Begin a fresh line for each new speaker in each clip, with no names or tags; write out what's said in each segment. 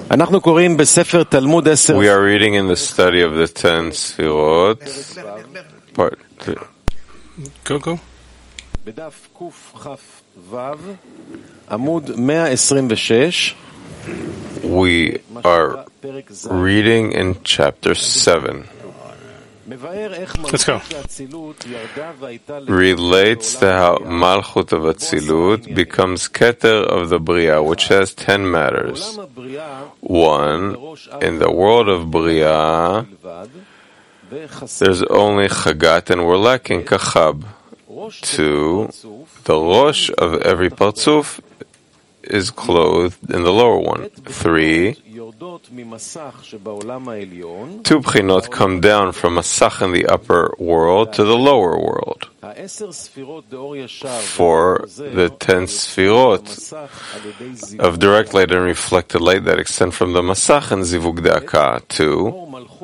We are reading in the study of the 10 Sfirot, part 3.
Go.
בדף קכ"ו, עמוד 126. We are reading in chapter 7.
Let's go.
Relates to how Malchut of Atzilut becomes Keter of the Bria, which has 10 matters. 1. In the world of Bria, there's only Chagat and we're lacking Kachab. 2. The Rosh of every Partzuf is clothed in the lower one. 3. 2 Bchinot come down from Masach in the upper world to the lower world. 4. The 10 Sfirot of direct light and reflected light that extend from the Masach and Zivug De'aka. 2.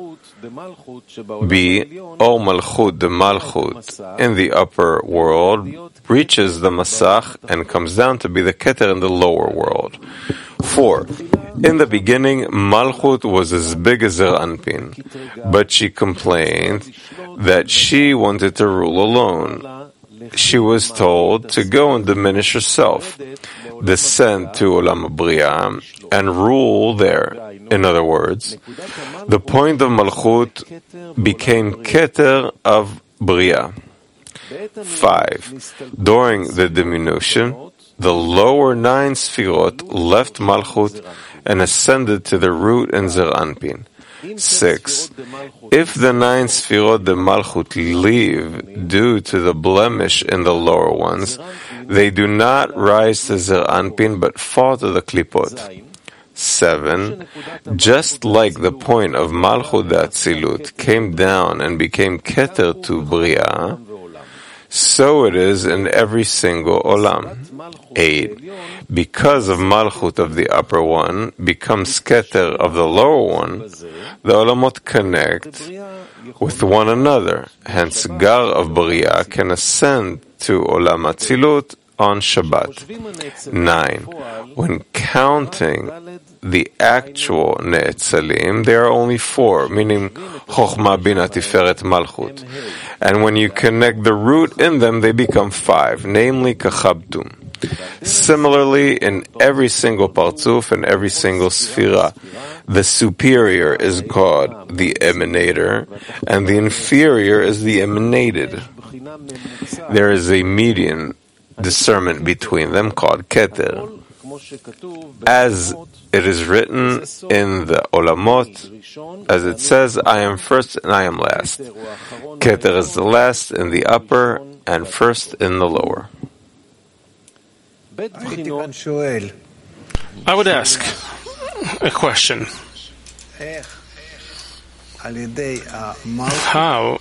B. O Malchut, the Malchut in the upper world reaches the Masach and comes down to be the Keter in the lower world. 4. In the beginning, Malchut was as big as Zer Anpin, but she complained that she wanted to rule alone. She was told to go and diminish herself, descend to Olam Bria, and rule there. In other words, the point of Malchut became Keter of Bria. 5. During the diminution, the lower 9 Sfirot left Malchut and ascended to the root in Zer Anpin. 6. If the 9 Sfirot the Malchut leave due to the blemish in the lower ones, they do not rise to Zer Anpin but fall to the Klipot. 7. Just like the point of Malchut Atzilut came down and became Keter to Bria, so it is in every single Olam. 8. Because of Malchut of the upper one becomes Keter of the lower one, the Olamot connect with one another. Hence, Gar of Bria can ascend to Olam Atzilut on Shabbat. 9. When counting the actual Ne'etzalim, there are only 4, meaning Chochmah, Bina, Tiferet, Malchut. And when you connect the root in them, they become 5, namely Kachabtum. Similarly, in every single Partzuf and every single Sfira, the superior is called the emanator, and the inferior is the emanated. There is a median discernment between them called Keter. As it is written in the Olamot, as it says, I am first and I am last. Keter is the last in the upper and first in the lower.
I would ask a question. How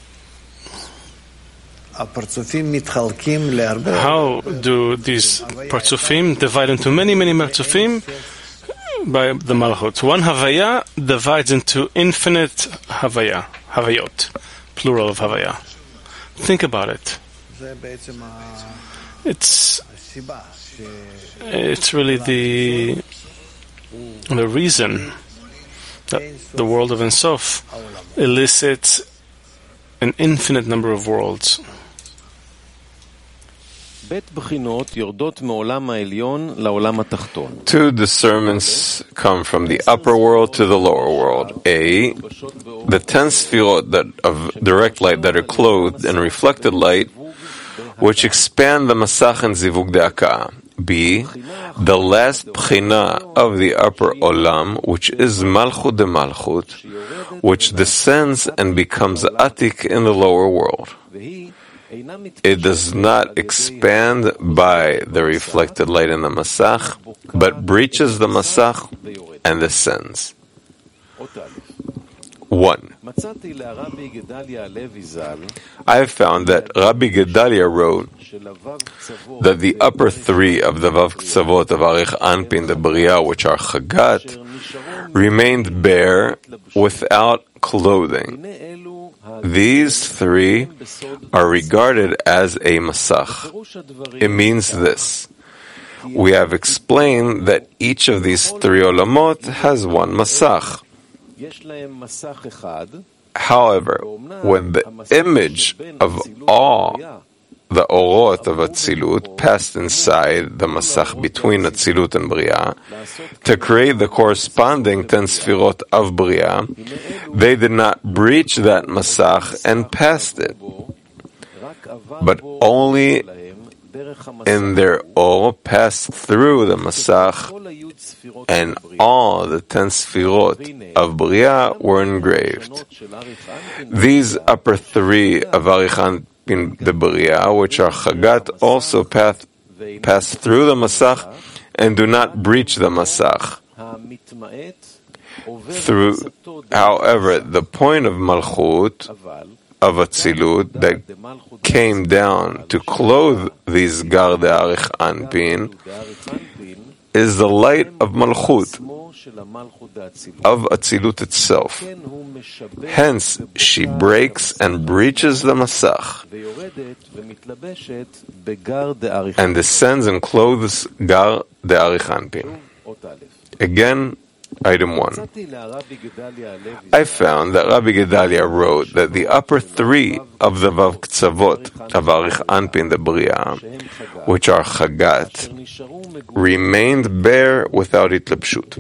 do these Partzufim divide into many Partzufim by the Malchut? One Havaya divides into infinite Havayot, plural of Havaya. Think about it. It's really the reason that the world of Ein Sof elicits an infinite number of worlds.
2 discernments come from the upper world to the lower world. A. The 10 Sfirot that of direct light that are clothed in reflected light, which expand the Masach and Zivug De'aka. B. The last Bchina of the upper Olam, which is Malchut de Malchut, which descends and becomes Atik in the lower world. It does not expand by the reflected light in the Masach, but breaches the Masach and descends. 1. I have found that Rabbi Gedalia wrote that the upper 3 of the Vav Ksavot of Arich Anpin, the Bria, which are Chagat, remained bare without clothing. These 3 are regarded as a Masach. It means this. We have explained that each of these three olamot has one masach. However, when the image of all the orot of Atzilut passed inside the masach between Atzilut and Bria to create the corresponding 10 sfirot of Bria, they did not breach that masach and passed it, but only in their or passed through the masach, and all the 10 sfirot of Bria were engraved. These upper three of Arich in the Bria, which are Chagat, also pass through the Masach and do not breach the Masach. However, the point of Malchut, of Atzilut, that came down to clothe these Gar De'arich Anpin, is the light of Malchut, of Atzilut itself. Hence, she breaks and breaches the Masach, and descends and clothes Gar De'arich Anpin. Again, item 1. I found that Rabbi Gedalia wrote that the upper three of the Vav Ktsavot of Arich Anpin the Bria, which are Chagat, remained bare without Itlapshut.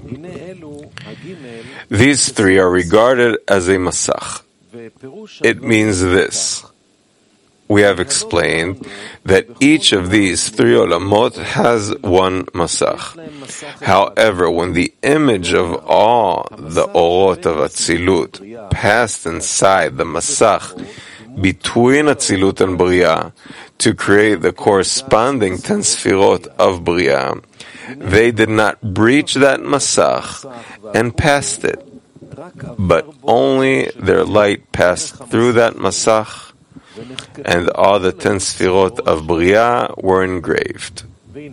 These three are regarded as a Masach. It means this. We have explained that each of these three olamot has one masach. However, when the image of all the orot of Atzilut passed inside the masach between Atzilut and Bria to create the corresponding 10 sfirot of Bria, they did not breach that masach and passed it, but only their light passed through that masach, and all the 10 sfirot of Bria were engraved.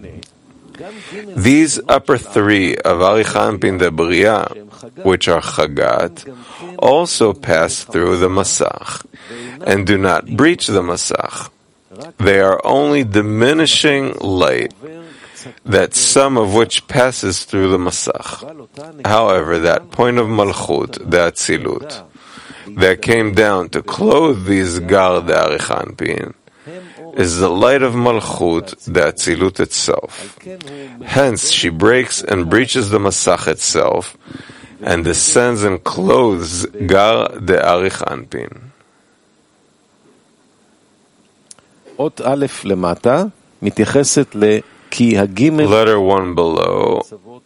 These upper three of Arich Anpin de Bria, which are Chagat, also pass through the Masach, and do not breach the Masach. They are only diminishing light, that some of which passes through the Masach. However, that point of Malchut, the Atzilut, that came down to clothe these Gar De'arich Anpin, is the light of Malchut, the Atzilut itself. Hence, she breaks and breaches the Masach itself, and descends and clothes Gar De'arich Anpin.
אות א' למטה מתייחסת
Letter 1 below.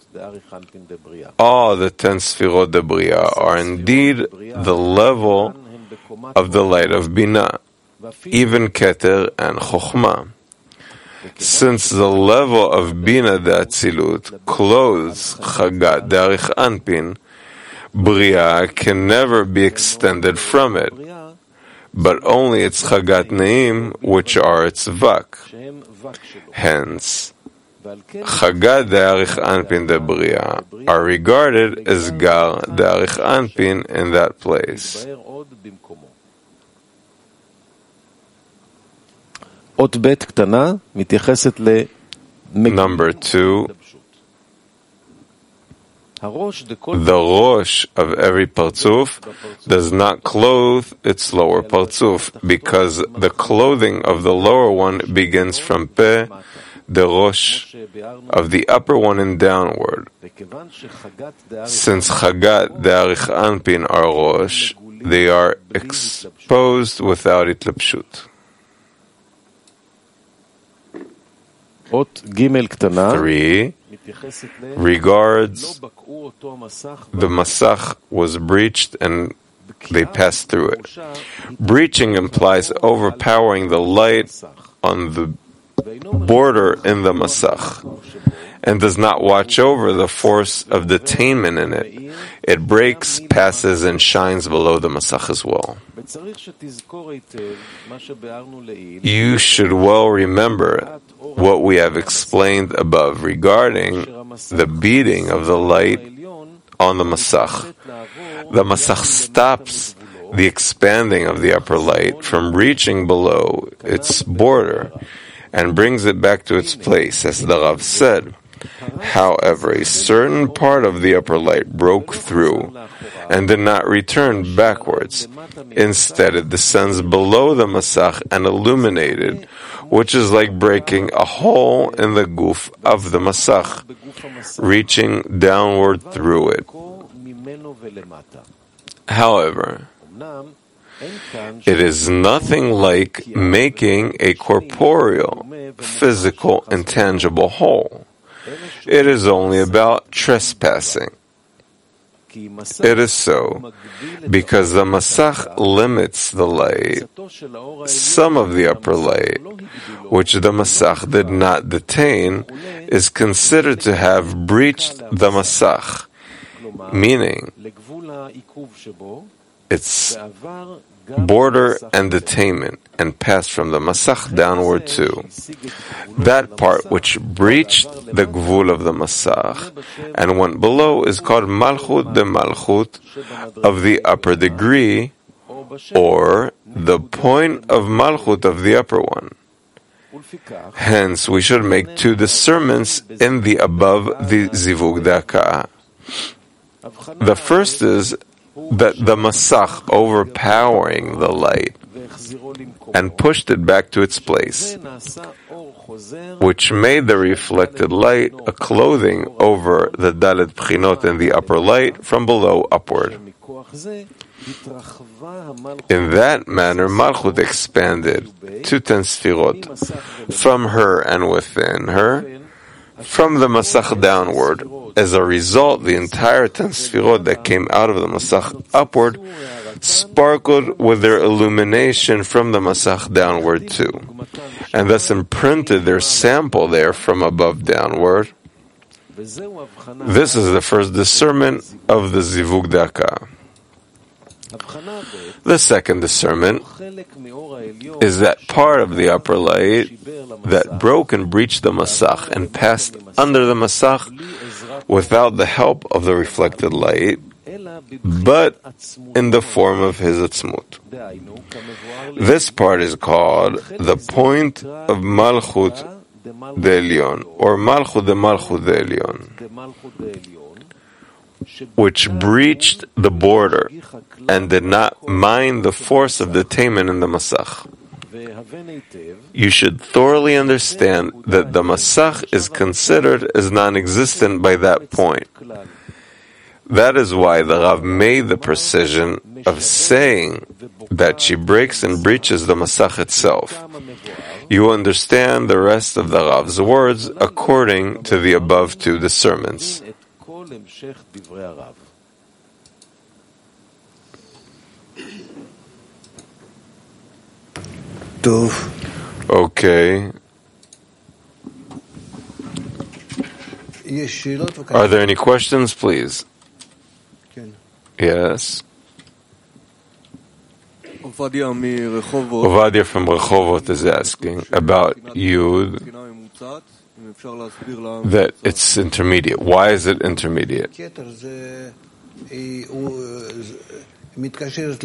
All the 10 Sfirot de Bria are indeed the level of the light of Binah, even Keter and Chokhmah. Since the level of Binah de Atzilut clothes Chagat De'arich Anpin, Bria can never be extended from it, but only its Chagat Neim, which are its Vak. Hence, Chagat De'arich Anpin de Bria are regarded as Gar De'arich Anpin in that place. Number 2. The Rosh of every Partzuf does not clothe its lower Partzuf, because the clothing of the lower one begins from Peh, the Rosh of the upper one, and downward. Since Chagat De'arich Anpin are Rosh, they are exposed without Itlapshut. 3 regards the Masach was breached and they passed through it. Breaching implies overpowering the light on the border in the Masach, and does not watch over the force of detainment in it. It breaks, passes, and shines below the Masach as well. You should well remember what we have explained above regarding the beating of the light on the Masach. The Masach stops the expanding of the upper light from reaching below its border, and brings it back to its place, as the Rav said. However, a certain part of the upper light broke through and did not return backwards. Instead, it descends below the Masach and illuminated, which is like breaking a hole in the guf of the Masach, reaching downward through it. However, it is nothing like making a corporeal, physical, intangible hole. It is only about trespassing. It is so because the Masach limits the light. Some of the upper light, which the Masach did not detain, is considered to have breached the Masach, meaning its border and detainment, and passed from the Masach downward too. That part which breached the Gvul of the Masach and went below is called Malchut de Malchut of the upper degree, or the point of Malchut of the upper one. Hence, we should make two discernments in the above the Zivug Daka. The first is that the Masach overpowering the light and pushed it back to its place, which made the reflected light a clothing over the Dalet Pchinot in the upper light from below upward. In that manner, Malchut expanded to 10 Sfirot from her and within her, from the Masach downward. As a result, the entire 10 Sfirot that came out of the Masach upward sparkled with their illumination from the Masach downward too, and thus imprinted their sample there from above downward. This is the first discernment of the Zivug Daka. The second discernment is that part of the upper light that broke and breached the Masach and passed under the Masach without the help of the reflected light, but in the form of his atzmut. This part is called the point of Malchut de Elyon, or Malchut de Malchut de Elyon, which breached the border and did not mind the force of detainment in the Masach. You should thoroughly understand that the Masach is considered as non-existent by that point. That is why the Rav made the precision of saying that she breaks and breaches the Masach itself. You understand the rest of the Rav's words according to the above two discernments. Okay. Are there any questions, please? Yes. Ovadia from Rehovot is asking about Yud, that it's intermediate. Why is it intermediate? Because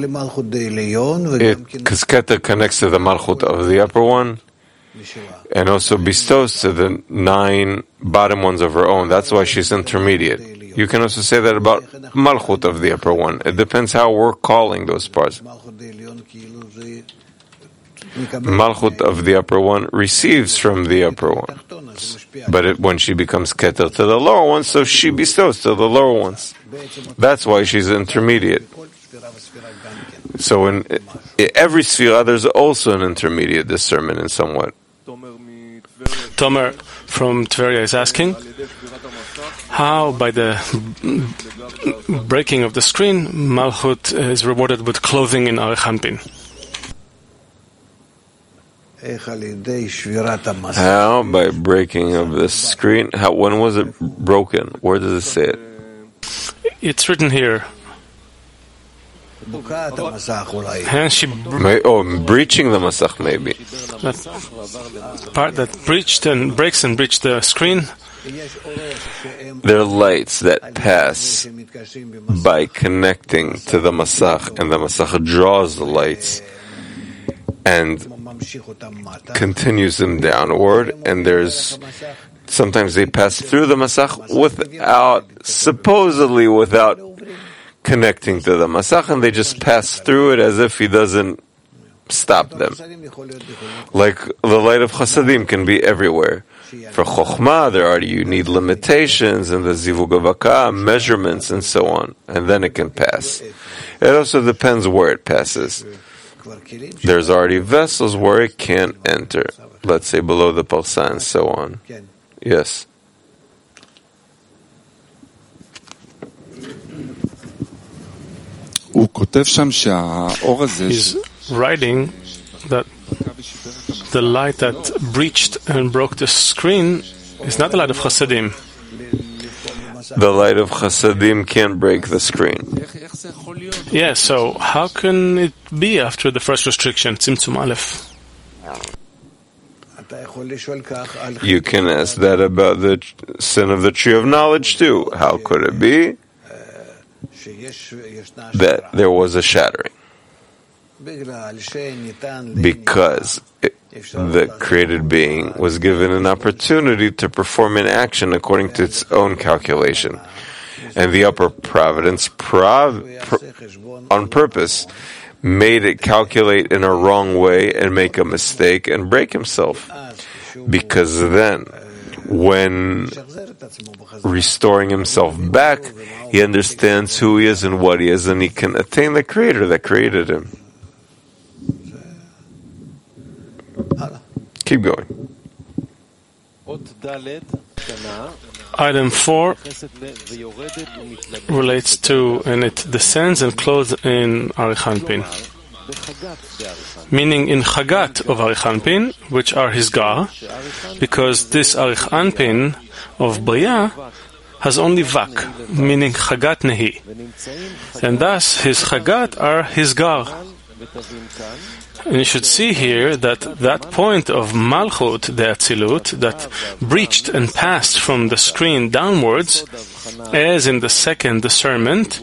Keter connects to the Malchut of the upper one and also bestows to the 9 bottom ones of her own. That's why she's intermediate. You can also say that about Malchut of the upper one. It depends how we're calling those parts. Malchut of the upper one receives from the upper one. But when she becomes Keter to the lower ones, so she bestows to the lower ones. That's why she's intermediate. So in every Sfirah, there's also an intermediate discernment in somewhat.
Tomer from Tveria is asking, how by the breaking of the screen, Malchut is rewarded with clothing in Arich Anpin?
How? By breaking of the screen? How? When was it broken? Where does it say it?
It's written here. And she
breaching the Masach, maybe.
That part that breached and breaks and breached the screen.
There are lights that pass by connecting to the Masach, and the Masach draws the lights. And continues them downward, and sometimes they pass through the Masach supposedly without connecting to the Masach, and they just pass through it as if he doesn't stop them. Like the light of Chasadim can be everywhere. For Chokhmah, you need limitations, and the Zivug Avaka, measurements, and so on, and then it can pass. It also depends where it passes. There's already vessels where it can't enter, let's say below the Parsa and so on. Yes.
He's writing that the light that breached and broke the screen is not the light of Chasadim.
The light of Chasadim can't break the screen.
Yeah, so how can it be after the first restriction, Tzimtzum Aleph?
You can ask that about the sin of the tree of knowledge too. How could it be that there was a shattering? Because the created being was given an opportunity to perform an action according to its own calculation. And the upper providence on purpose made it calculate in a wrong way and make a mistake and break himself. Because then, when restoring himself back, he understands who he is and what he is, and he can attain the Creator that created him. Keep going.
Item 4 relates to, and it descends and closes in Arich Anpin. Meaning in Chagat of Arich Anpin, which are his Gar, because this Arich Anpin of Bria has only Vak, meaning Chagat Nehi. And thus his Chagat are his Gar. And you should see here that that point of Malchut, the Atzilut, that breached and passed from the screen downwards, as in the second discernment,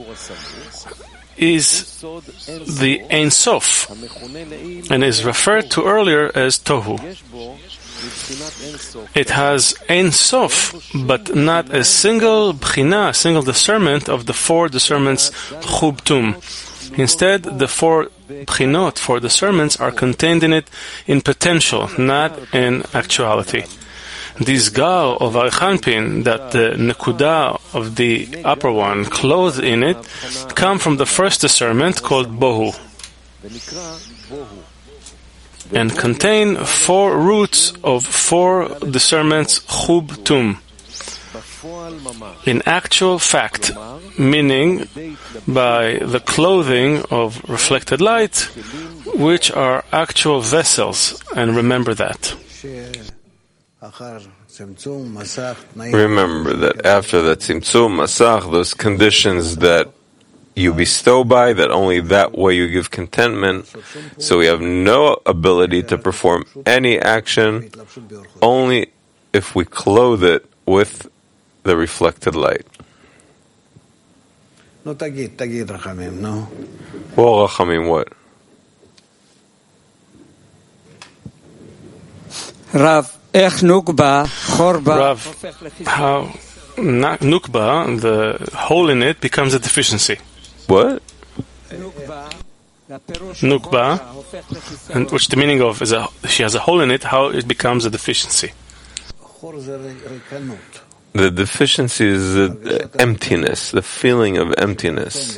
is the Ein Sof, and is referred to earlier as Tohu. It has Ein Sof, but not a single Bchina, a single discernment of the four discernments Chub Tum. Instead, the four Bchinot, four discernments, are contained in it in potential, not in actuality. These Gal of Arich Anpin, that the Nekuda of the upper one clothed in it, come from the first discernment called Bohu, and contain four roots of four discernments Chub Tum. In actual fact, meaning by the clothing of reflected light, which are actual vessels, and remember that.
Remember that after the Tzimtzum Masach, those conditions that you bestow by, that only that way you give contentment, so we have no ability to perform any action, only if we clothe it with the reflected light. Well, Rachamim, what?
Rav,
how Nukba, the hole in it, becomes a deficiency.
What?
Nukba, and which the meaning of is she has a hole in it, how it becomes a deficiency.
The deficiency is the emptiness, the feeling of emptiness.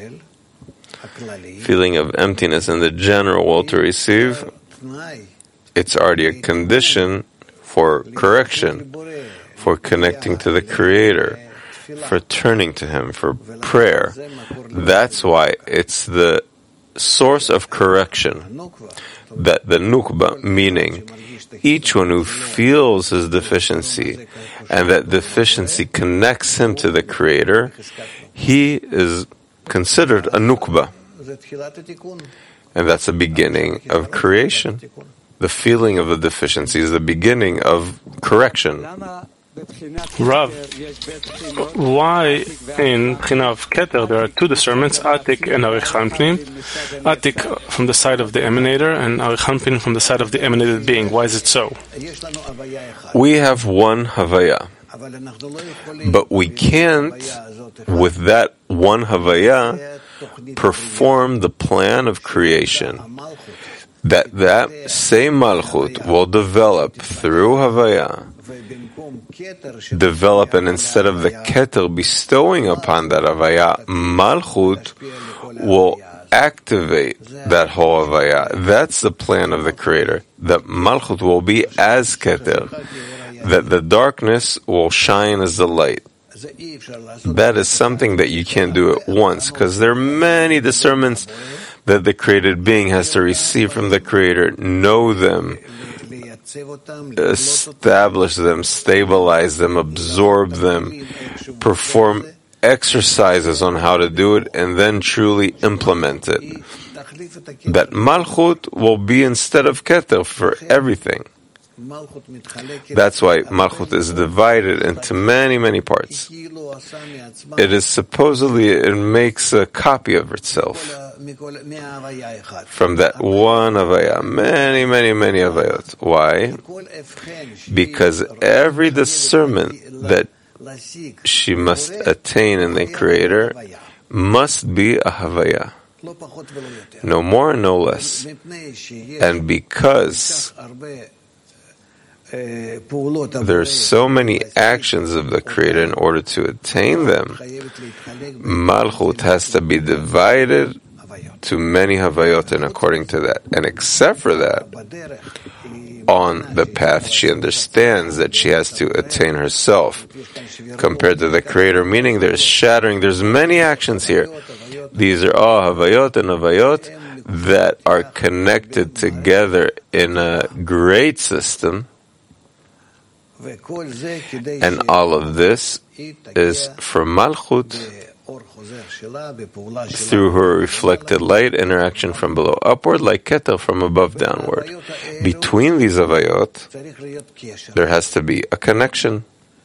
Feeling of emptiness in the general will to receive, it's already a condition for correction, for connecting to the Creator, for turning to Him, for prayer. That's why it's the source of correction, that the Nukba, meaning each one who feels his deficiency, and that deficiency connects him to the Creator, he is considered a Nukba. And that's the beginning of creation. The feeling of the deficiency is the beginning of correction.
Rav, why in Bchina of Keter there are two discernments, Atik and Arichanpin? Atik from the side of the emanator and Arichanpin from the side of the emanated being. Why is it so?
We have one Havaya, but we can't, with that one Havaya, perform the plan of creation. That same Malchut will develop through Havaya, and instead of the Keter bestowing upon that Havaya, Malchut will activate that whole Havaya. That's the plan of the Creator, that Malchut will be as Keter, that the darkness will shine as the light. That is something that you can't do at once, because there are many discernments that the created being has to receive from the Creator, know them, establish them, stabilize them, absorb them, perform exercises on how to do it, and then truly implement it. That Malchut will be instead of Keter for everything. That's why Malchut is divided into many, many parts. It is supposedly, it makes a copy of itself from that one Havaya, many, many, many Havayot. Why? Because every discernment that she must attain in the Creator must be a Havaya. No more, no less. And because there are so many actions of the Creator in order to attain them, Malchut has to be divided to many Havayot, and according to that. And except for that, on the path she understands that she has to attain herself compared to the Creator, meaning there's shattering, there's many actions here. These are all Havayot and Havayot that are connected together in a great system. And all of this is for Malchut through her reflected light interaction from below upward, like Keter from above downward. Between these Havayot, there has to be a connection.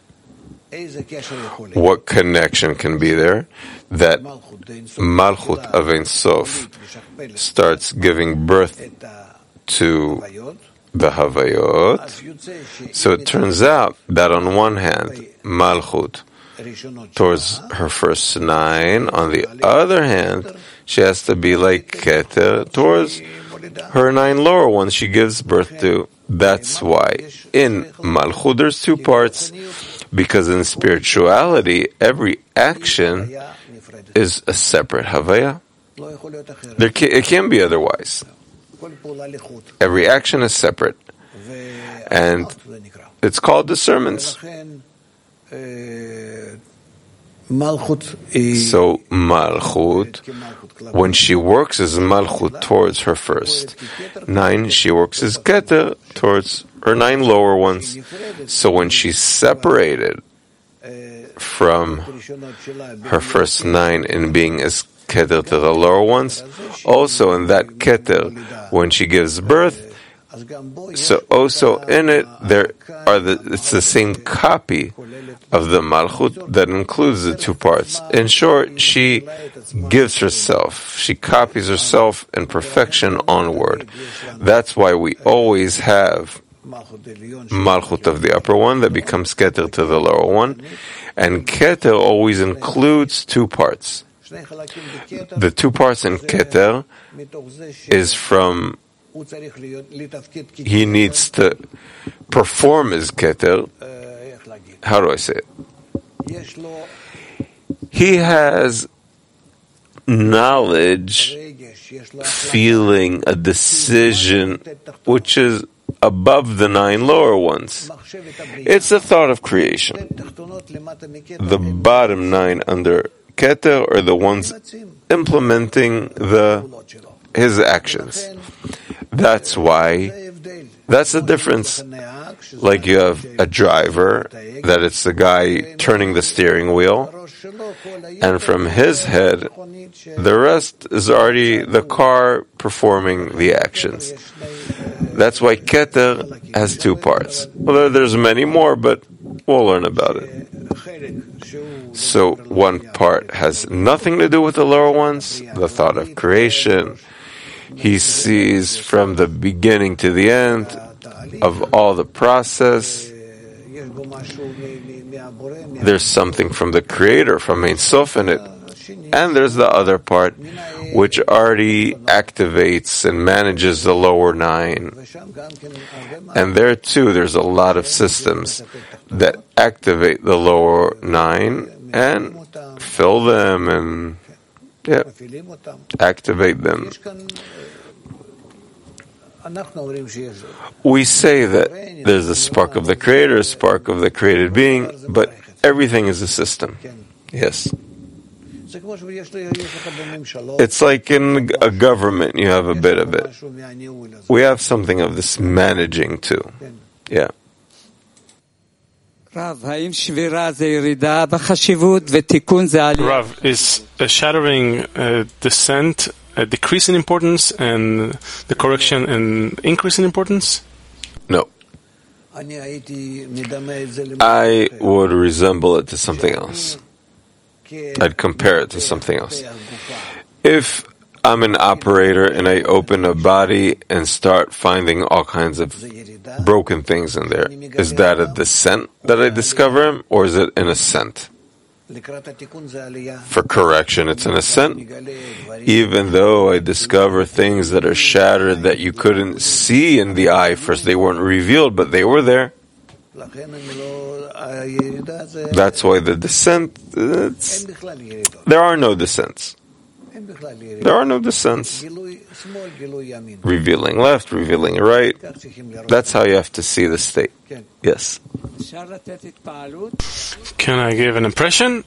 What connection can be there? That Malchut of Ein Sof starts giving birth to the Havayot. So it turns out that on one hand, Malchut towards her first 9, on the other hand, she has to be like Keter towards her 9 lower ones she gives birth to. That's why in Malchut there's 2 parts, because in spirituality every action is a separate Havaya. It can't be otherwise. Every action is separate, and it's called discernments. So Malchut, when she works as Malchut towards her first 9, she works as Keter towards her 9 lower ones. So when she's separated from her first 9 in being as Keter to the lower ones, also in that Keter, when she gives birth, so also in it it's the same copy of the Malchut that includes the 2 parts. In short, she gives herself, she copies herself in perfection onward. That's why we always have Malchut of the upper one that becomes Keter to the lower one, and Keter always includes 2 parts. The 2 parts in Keter is from he needs to perform as Keter. How do I say it? He has knowledge, feeling, a decision which is above the 9 lower ones. It's a thought of creation. The bottom 9 under Keter are the ones implementing his actions. That's why, that's the difference. Like you have a driver, that it's the guy turning the steering wheel, and from his head, the rest is already the car performing the actions. That's why Keter has 2 parts. Well, there's many more, but We'll learn about it. So one part has nothing to do with the lower ones, the thought of creation. He sees from the beginning to the end of all the process. There's something from the Creator, from Ein Sof in it. And there's the other part, which already activates and manages the lower 9. And there too, there's a lot of systems that activate the lower 9 and fill them and activate them. We say that there's a spark of the Creator, a spark of the created being, but everything is a system. Yes. It's like in a government, you have a bit of it. We have something of this managing too. Yeah.
Rav, is a shattering descent a decrease in importance and the correction an increase in importance?
No. I would resemble it to something else. I'd compare it to something else. If I'm an operator and I open a body and start finding all kinds of broken things in there, is that a descent that I discover him, or is it an ascent? For correction, it's an ascent. Even though I discover things that are shattered that you couldn't see in the eye first, they weren't revealed, but they were there. That's why the descent, there are no descents. There are no descents. Revealing left, revealing right. That's how you have to see the state. Yes.
Can I give an impression?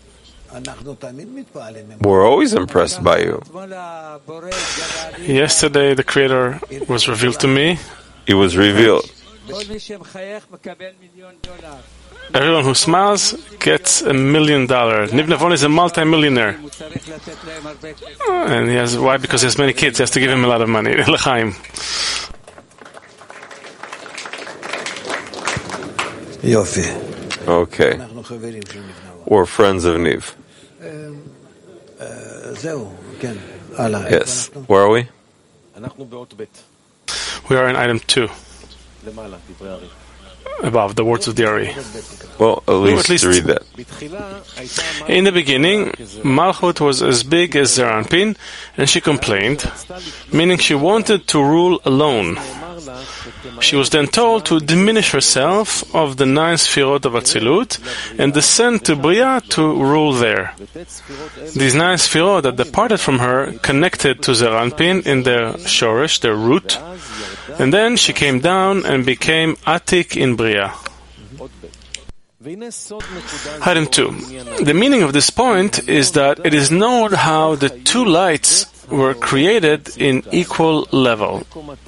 We're always impressed by you.
Yesterday the Creator was revealed to me.
He was revealed.
Everyone who smiles gets $1 million. Niv Navon is a multi-millionaire. And he has, why? Because he has many kids. He has to give him a lot of money. L'chaim.
Okay. We're friends of Niv. Yes. Where are we?
We are in item 2. Above the words of the Ari.
Well, at least read that.
In the beginning, Malchut was as big as Zeir Anpin, and she complained, meaning she wanted to rule alone. She was then told to diminish herself of the 9 Sfirot of Atzilut and descend to Bria to rule there. These 9 Sfirot that departed from her connected to Zeir Anpin in their Shoresh, their root, and then she came down and became Atik in Bria. Item 2. The meaning of this point is that it is known how the 2 lights were created in equal level.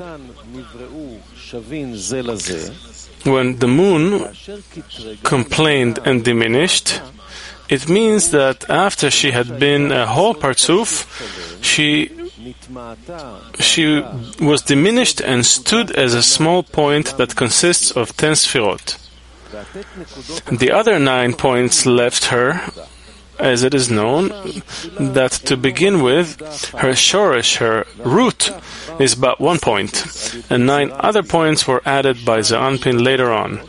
When the moon complained and diminished, it means that after she had been a whole Partzuf, she was diminished and stood as a small point that consists of 10 Sfirot. The other 9 points left her, as it is known, that to begin with, her shoresh, her root, is but 1 point, and 9 other points were added by Zeir Anpin later on.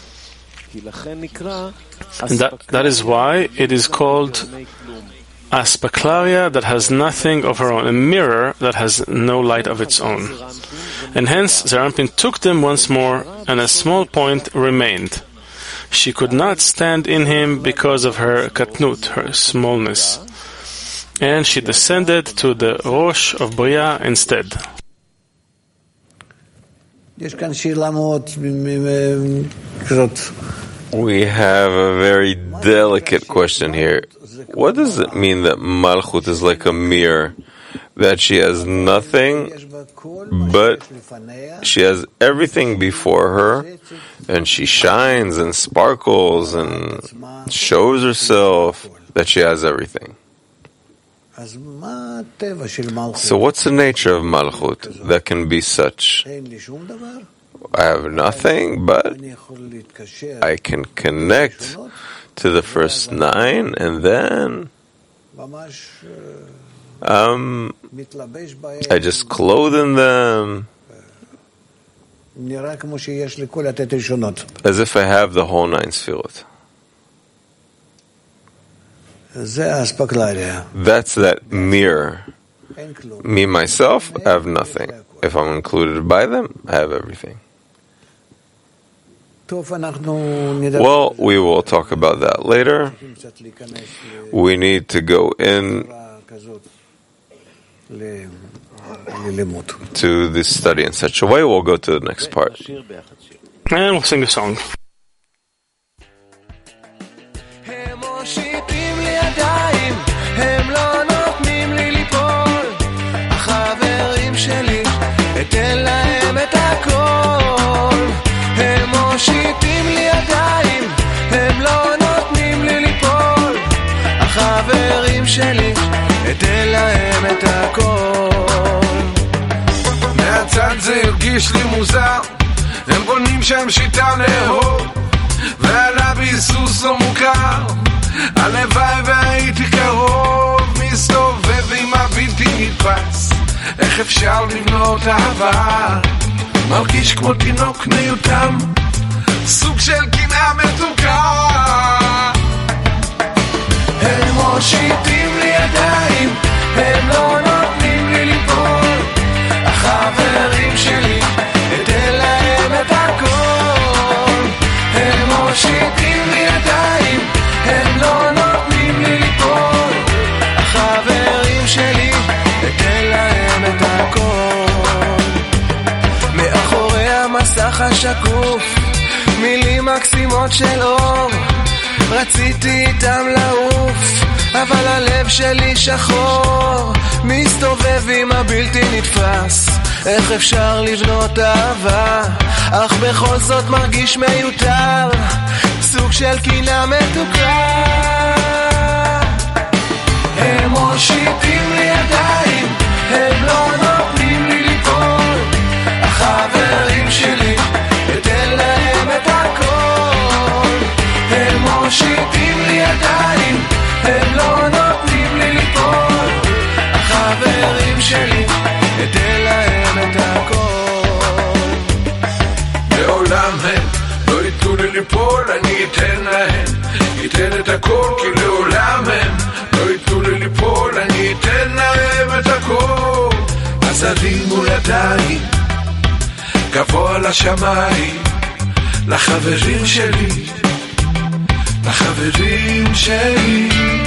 And that is why it is called Aspaklaria that has nothing of her own, a mirror that has no light of its own. And hence Zeir Anpin took them once more, and a small point remained. She could not stand in him because of her katnut, her smallness. And she descended to the Rosh of Bria instead.
We have a very delicate question here. What does it mean that Malchut is like a mirror? That she has nothing, but she has everything before her, and she shines and sparkles and shows herself that she has everything. So what's the nature of Malchut that can be such? I have nothing, but I can connect to the first 9 and then I just clothe in them as if I have the whole 9 sefirot. That's that mirror. Me, myself, I have nothing. If I'm included by them, I have everything. Well, we will talk about that later. We need to go in to this study in such a way. We'll go to the next part.
And we'll sing a song.
אתן להם את הכל, הם מושיטים לי ידיים, הם לא נותנים לי ליפול, החברים שלי, אתן להם את הכל.
מהצד זה הרגיש לי מוזר, הם בונים שם שיטה לאהוב, ועלה ביסוס לא מוכר, הלוואי והייתי קרוב, מסתובב עם הבלתי נתפס, איך אפשר לבנות אהבה? מרגיש כמו תינוק מיותם, סוג של קנאה מתוקה. הם מושיטים לי ידיים, הם לא נותנים לי ליפול, החברים שלי, אתן להם את הכל. הם מושיטים לי ידיים, הם לא נותנים לי ליפול, החברים שלי, אתן להם את הכל. מאחורי המסך השקוף, מילים מקסימות של אור, רציתי איתם לעוף, אבל הלב שלי שחור, מסתובב עם הבלתי נתפס, איך אפשר לבנות אהבה, אך בכל זאת מרגיש מיותר, סוג של קנאה מתוקה. הם מושיטים לי ידיים, הם לא נותנים לי ליפול, החברים שלי, אתן להם את הכל. הם מושיטים לי ידיים, הם לא נותנים לי ליפול, החברים שלי, אתן להם את הכל. לעולם הם לא ייתנו לי ליפול, אני אתן להם, אתן את הכל, כי לעולם הם לא ייתנו לי ליפול, אני אתן להם את הכל. אז הרימו ידיים גבוה לשמיים, לחברים שלי, לחברים שלי.